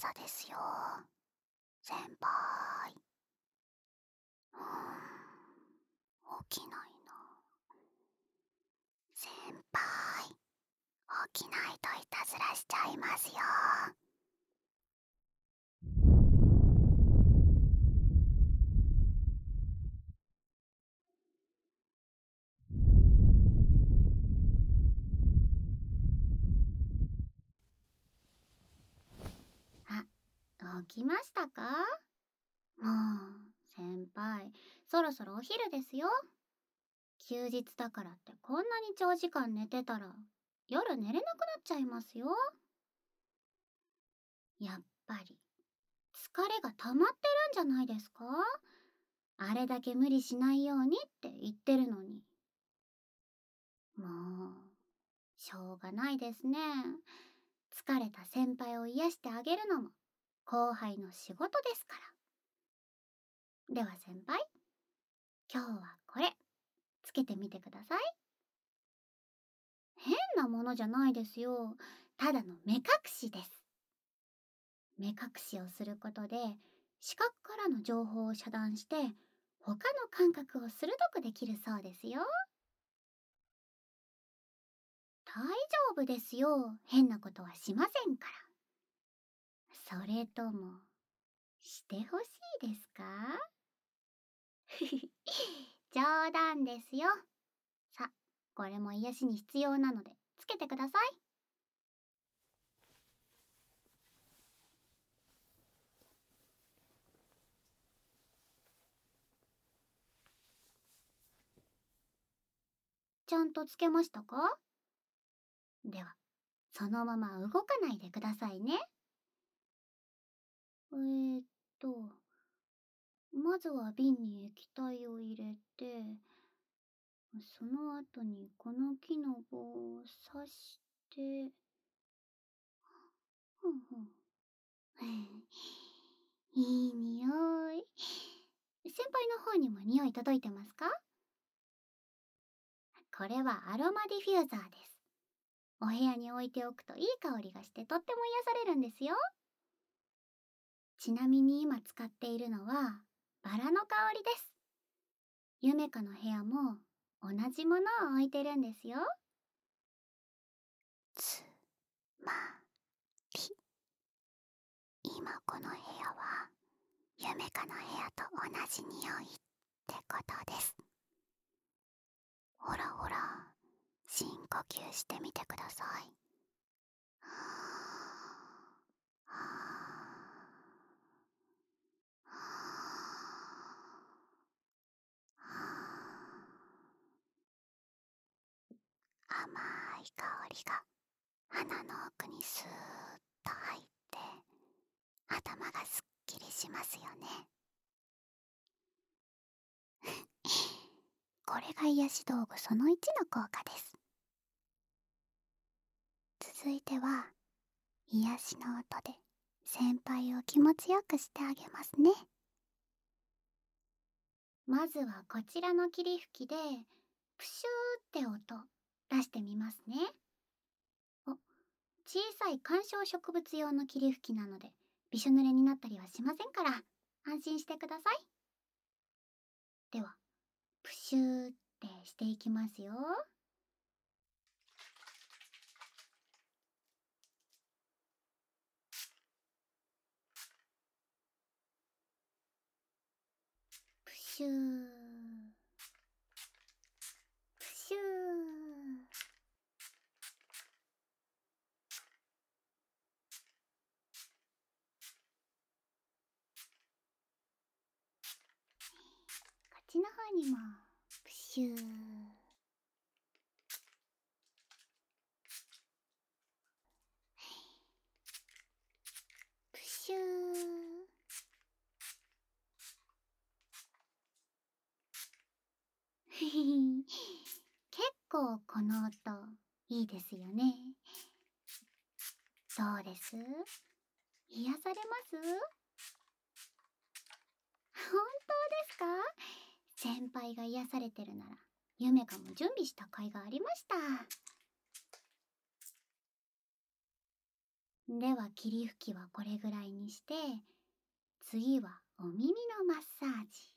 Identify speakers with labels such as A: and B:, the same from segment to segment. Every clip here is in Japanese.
A: 朝ですよ、先輩。起きないな。先輩、起きないといたずらしちゃいますよ。あ、起きましたか？もう、先輩、そろそろお昼ですよ。休日だからってこんなに長時間寝てたら、夜寝れなくなっちゃいますよ。やっぱり、疲れが溜まってるんじゃないですか？あれだけ無理しないようにって言ってるのに。もう、しょうがないですね。疲れた先輩を癒してあげるのも後輩の仕事ですから。では先輩、今日はこれ、つけてみてください。変なものじゃないですよ。ただの目隠しです。目隠しをすることで、視覚からの情報を遮断して、他の感覚を鋭くできるそうですよ。大丈夫ですよ。変なことはしませんから。それとも、してほしいですか？冗談ですよ。さ、これも癒しに必要なので、つけてください。ちゃんとつけましたか？では、そのまま動かないでくださいね。えーっと、まずは瓶に液体を入れて、その後にこの木の棒を刺して、ふんふん。いい匂い。先輩の方にも匂い届いてますか？これはアロマディフューザーです。お部屋に置いておくといい香りがしてとっても癒されるんですよ。ちなみに今使っているのはバラの香りです。ゆめかの部屋も同じものを置いてるんですよ。つまり、今この部屋はゆめかの部屋と同じ匂いってことです。ほらほら、深呼吸してみてください。甘い香りが鼻の奥にスーッと入って頭がすっきりしますよね。これが癒し道具その1の効果です。続いては癒しの音で先輩を気持ちよくしてあげますね。まずはこちらの霧吹きでプシューって音出してみますね。小さい観賞植物用の霧吹きなのでびしょ濡れになったりはしませんから安心してください。ではプシューってしていきますよ。プシュープシュー。こっちの方にもプシュー。プシュー。結構この音いいですよね。どうです？癒されます？本当ですか？先輩が癒されてるならゆめかも準備した甲斐がありました。 では霧吹きはこれぐらいにして、次はお耳のマッサージ。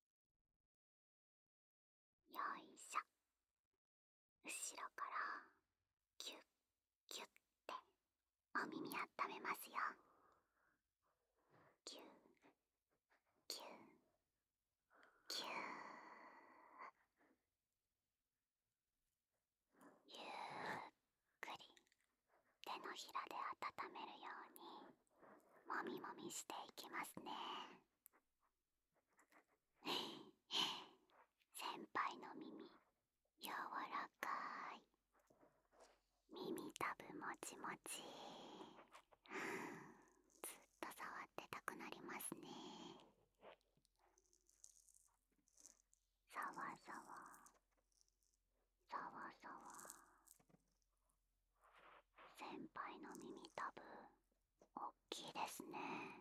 A: よいしょ。後ろからキュッキュッてお耳温めますよ。キュッキュッキュッ。ゆっくり手のひらで温めるようにもみもみしていきますね。先輩の耳柔らかい。耳たぶもちもち。ずっと触ってたくなりますね。さわさわさわさわ。先輩の耳たぶおっきいですね。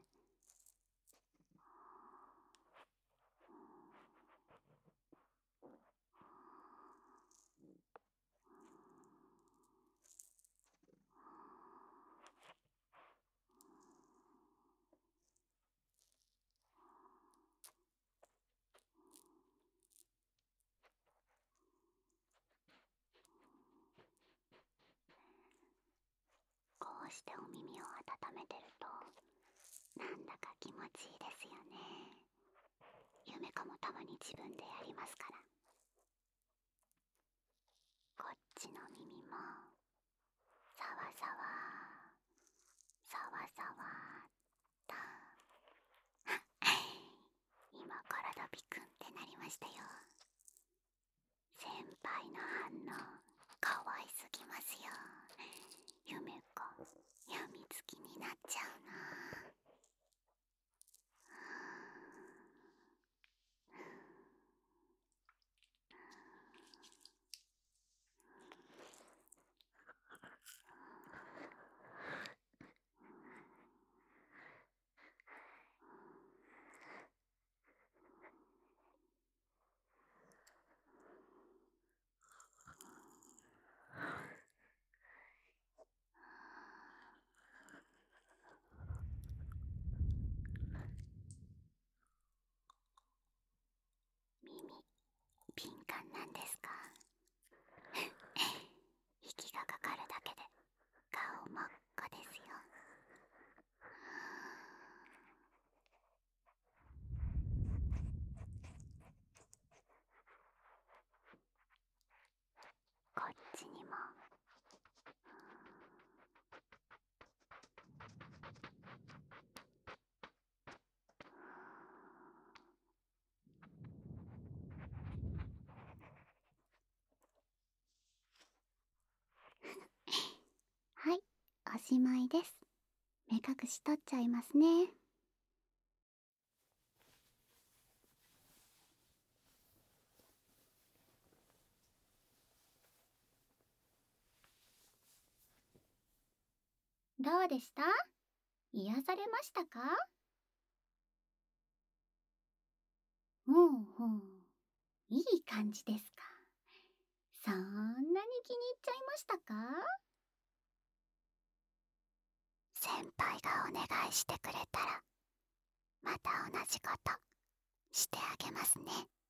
A: こうしてお耳を温めてるとなんだか気持ちいいですよね。夢かもたまに自分でやりますから。こっちの耳もさわさわさわさわっと。今体ビクンってなりましたよ。先輩の反応かわいすぎますよ。夢かやみつきになっちゃうな。耳敏感なんですか？息がかかるだけで顔真っ赤ですよ。こっちにも。はい、おしまいです。目隠し取っちゃいますね。どうでした？癒されましたか？ほうほう、いい感じですか。そんなに気に入っちゃいましたか？先輩がお願いしてくれたらまた同じことしてあげますね。